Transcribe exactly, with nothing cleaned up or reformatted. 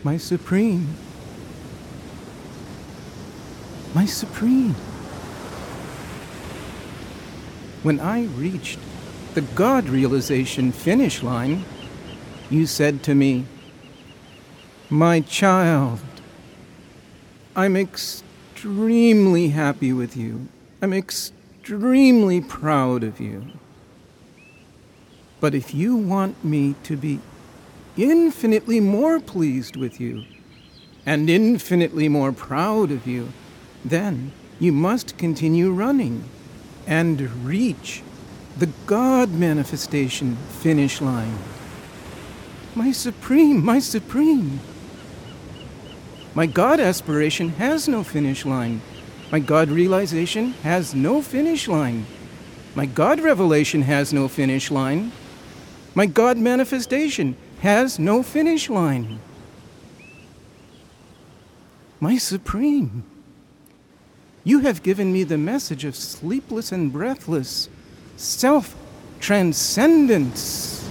my Supreme, my Supreme. When I reached the God realization finish line, you said to me, "My child, I'm extremely happy with you. I'm extremely proud of you. But if you want me to be infinitely more pleased with you and infinitely more proud of you, then you must continue running and reach the God manifestation finish line. My Supreme, my Supreme. My God aspiration has no finish line. My God realization has no finish line. My God revelation has no finish line. My God manifestation has no finish line. My Supreme, you have given me the message of sleepless and breathless self-transcendence.